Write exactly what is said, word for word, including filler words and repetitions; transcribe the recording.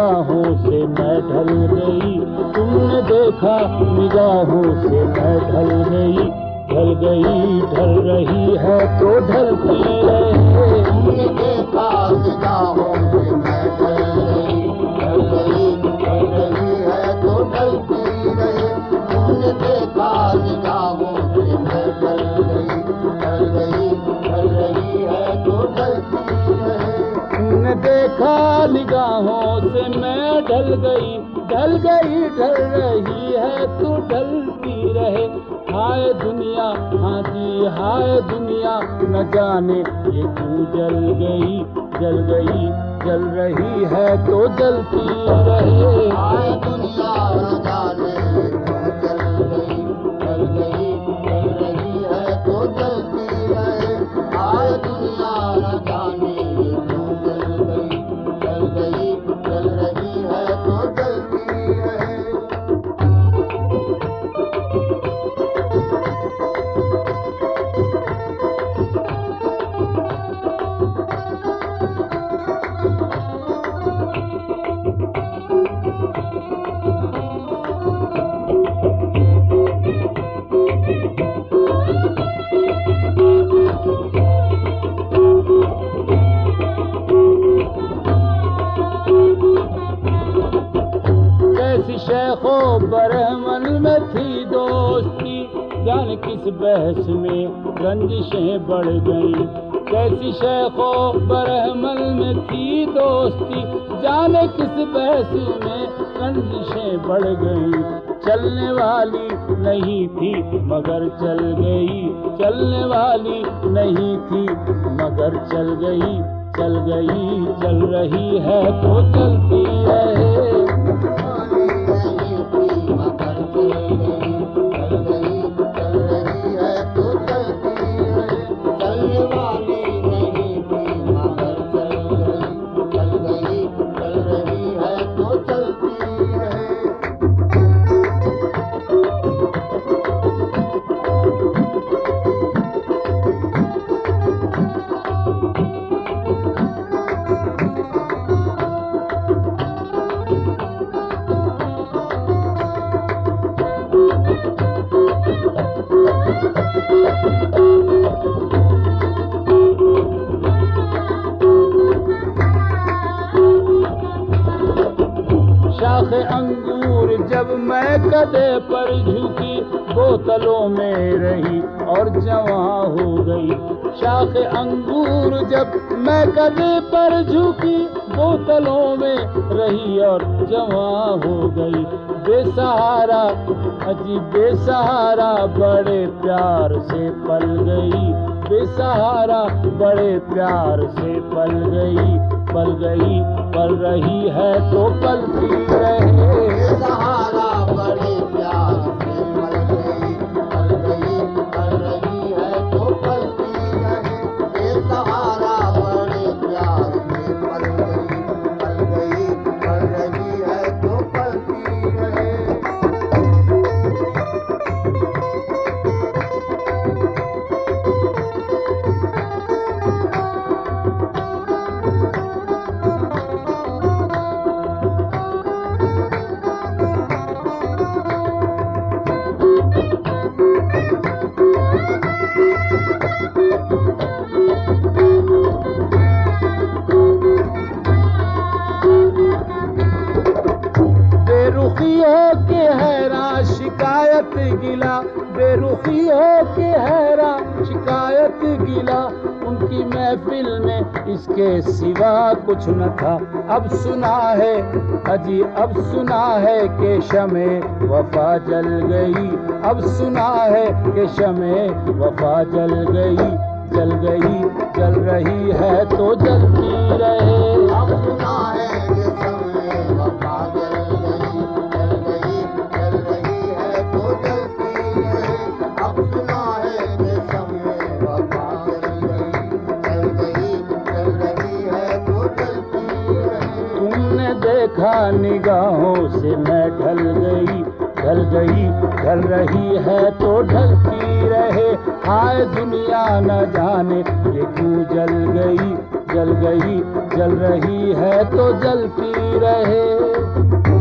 निगाहों से मैं ढल गई, तुमने देखा निगाहों से मैं ढल गई, ढल गई ढल रही है तो ढलती रहे। तुमने देखा निगाहों से मैं ढल गई, ढल गई ढल रही है तो ढलती रहे। तुमने देखा निगाहों से मैं ढल गई, ढल गई ढल रही है तो ढलती रहे। तुमने देखा निगाहों से मैं ढल गई, ढल गई ढल रही है तो ढलती रहे। हाय दुनिया, हाँ जी हाय दुनिया, न जाने ये क्यों जल गई, जल गई जल रही है तो जलती रहे। हाय दुनिया न जाने ये क्यों जल गई, जल गई जल रही है तो जलती रहे। हाय दुनिया न जाने ये क्यों जल गई, जल गई जल रही है तो जलती रहे। कैसी शेखो बरहमन में थी दोस्ती, जाने किस बहस में रंजिशें बढ़ गई। कैसी शेखो बरहमन में थी दोस्ती, जाने किस बहस में रंजिशें बढ़ गई। चलने वाली नहीं थी मगर चल गई, चलने वाली नहीं थी मगर चल गई, चल गई चल रही है तो चलती रहे। शाखे अंगूर जब मैं कदे पर झुकी, बोतलों में रही और जवां हो गई। शाखे अंगूर जब मैं कदे पर झुकी, बोतलों में रही और जवां हो गई। बेसहारा अजी बेसहारा बड़े प्यार से पल गई, बेसहारा बड़े प्यार से पल गई, पल गई पल रही है तो पलती रहे। बेसहारा बड़े प्यार से पल गई, पल गई पल रही है तो पलती रहे। बेसहारा बड़े प्यार से पल गई, पल गई पल रही है तो पलती रहे। बेरुखी हो के हैरान शिकायत गिला, बेरुखी हो के हैरान शिकायत गिला। उनकी महफिल में इसके सिवा कुछ न था। अब सुना है अजी अब सुना है कि शमे वफा जल गई, अब सुना है कि शमे वफा जल गई, जल गई जल रही है तो जलती रहे। अब सुना है कि शमे वफा जल गई, जल गई जल रही है तो जलती रहे। अब सुना है कि शमे वफा जल गई, जल गई जल रही है तो जलती रहे। तुमने देखा निगाहों से मैं ढल गई, ढल गई ढल रही है तो ढलती रहे। हाय दुनिया न जाने ये क्यों जल गई, जल गई जल रही है तो जलती रहे।